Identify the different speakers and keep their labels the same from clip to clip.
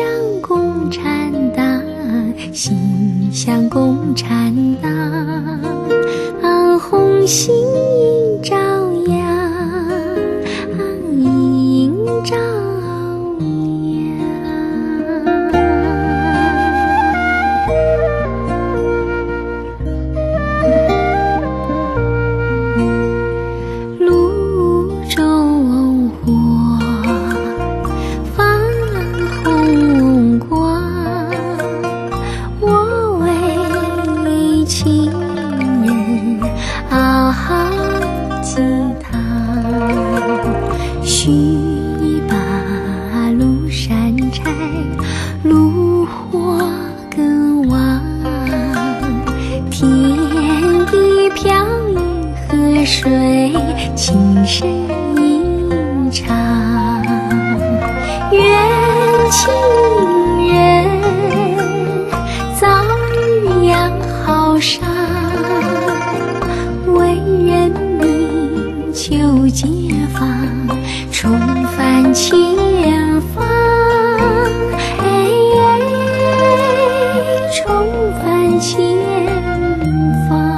Speaker 1: 共产党，心向共产党，红星映朝阳，映朝阳。泸州火放红光，我为情人熬鸡汤，须一把庐山柴，炉火更旺，天地飘逸河水，情深意长，愿情人早日养好伤，为人民求解放，重返前方，重返前方。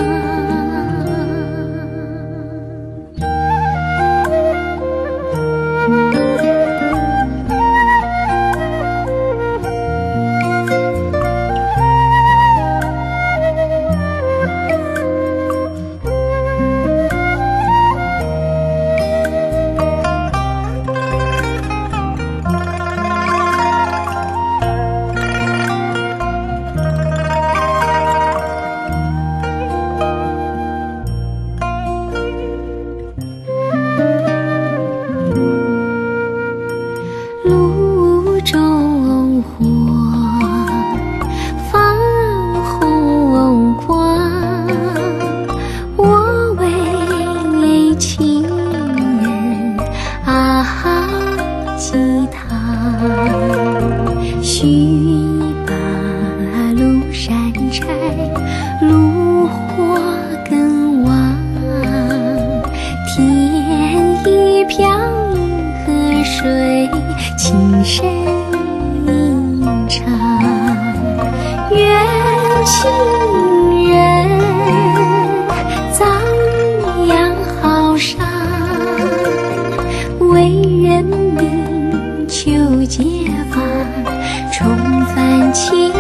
Speaker 1: 泸州火放红光，我为情人熬鸡汤，须一把庐山柴，炉火更旺，天一飘逸河水，情深意长，愿情人早日养好伤，为人民求解放，重返前